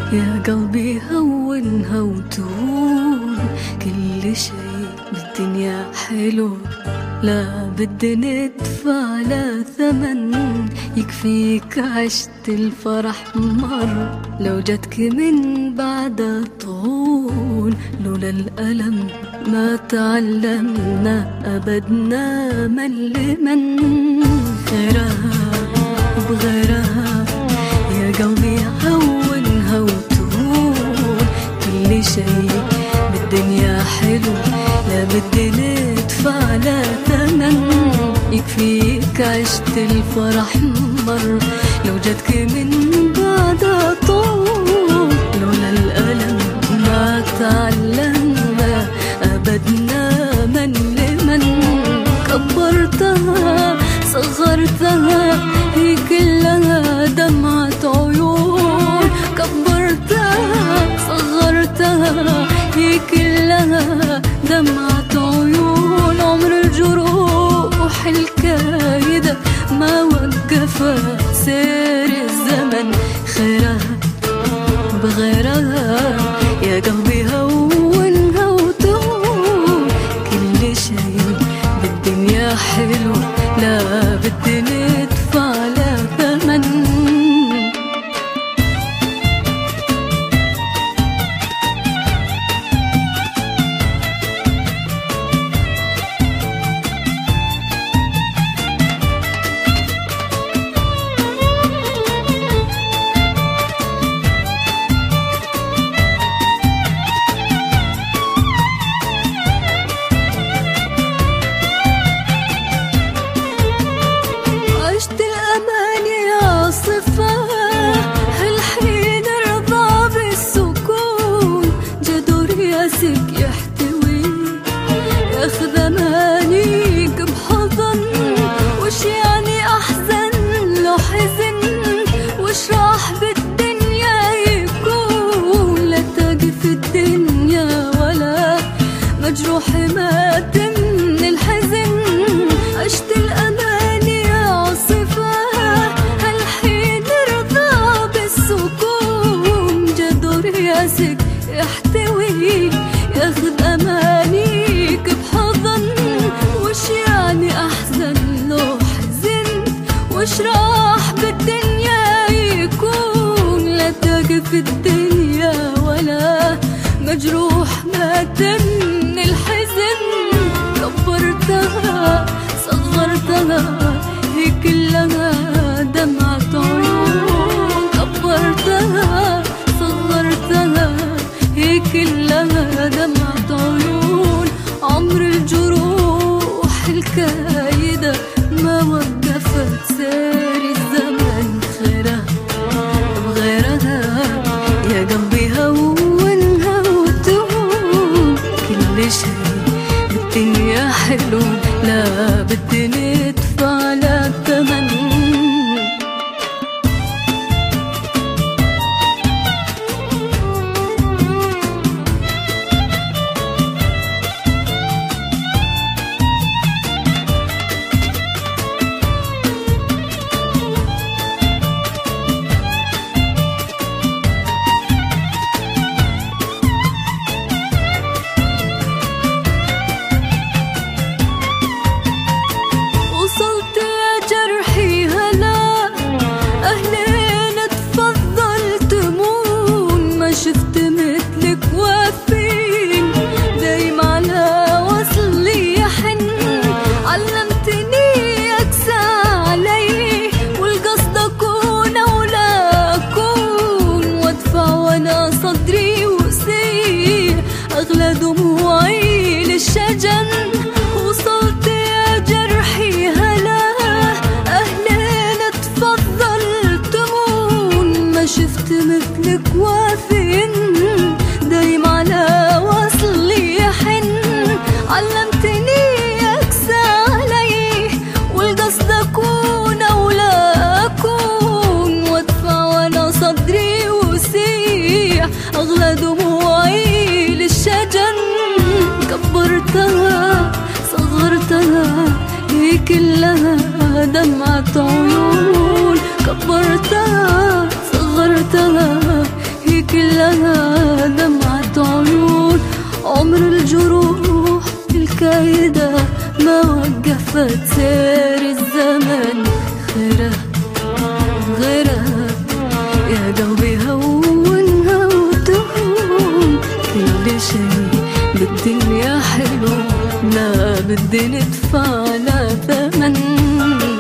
يا قلبي هونها وتهون، كل شي بالدنيا حلو، لا بدي ندفع لا ثمن، يكفيك عشت الفرح مرة، لو جتك من بعد طول، لولا الألم ما تعلمنا أبدنا من لمن. غيرها وبغيرها يا قلبي هونها وتهون، كل شي بالدنيا حلو، لا بدي ندفع لا ثمن، يكفيك عشت الفرح مرة، لو جتك من بعد طول، لولا الألم ما تعلمنا أبدنا من لمن. كبرتها صغرتها هي كلها دمعة عيون، كبرتها صغرتها هي كلها دمعة عيون، عمر الجروح الكايدة ما وقفها سير الزمن. خيرها بغيرها يا قلبي هونها وتهون، كل شي بالدنيا حلو، لا بدي ندفع لا ثمن. يحتوي ياخذ امانيك بحضن، وش يعني احزن لو حزن، وش راح بالدنيا يكون، لا تاقي في الدنيا ولا مجروح مات من الحزن. عشت الاماني عاصفة هالحين رضا بالسكون، جدور ياسك يحتوي ياخذ امانيك بحضن، وش يعني احزن لو حزن، وش راح بالدنيا يكون، لا تاقي في الدنيا ولا مجروح مات من الحزن. كبرتها صغرتها هي كلها دمعة عيون، كبرتها صغرتها هي كلها دمعة عيون، عمر الجروح الكايدة ما وقفت سير الزمن. خيرها بغيرها يا قلبي هونها وتهون، كل شي بالدنيا حلو، لا بدي ندفع لا ثمن. شفت مثلك وافين دايم على وصلي يحن، علمتني اقسى علي والقصد اكون ولا اكون، وادفع وانا صدري وسيل اغلى دموعي للشجن. وصلت يا جرحي هلا اهلين اتفضل تمون، ما شفت مثلك وافين دايم على وصلي يحن، علمتني اقسى علي والقصد اكون ولا اكون، وادفع وانا صدري وسيح اغلى دموعي للشجن. كبرتها صغرتها هي كلها دمعة عيون، كبرتها صغرتها هي كلها صغرتها دمعة عيون. عمر الجروح الكايدة ما وقفت سير الزمن. غيرها غيرها يا قلبي هونها وتهون. كل شي بالدنيا حلو، لا بدي ندفع لا ثمن.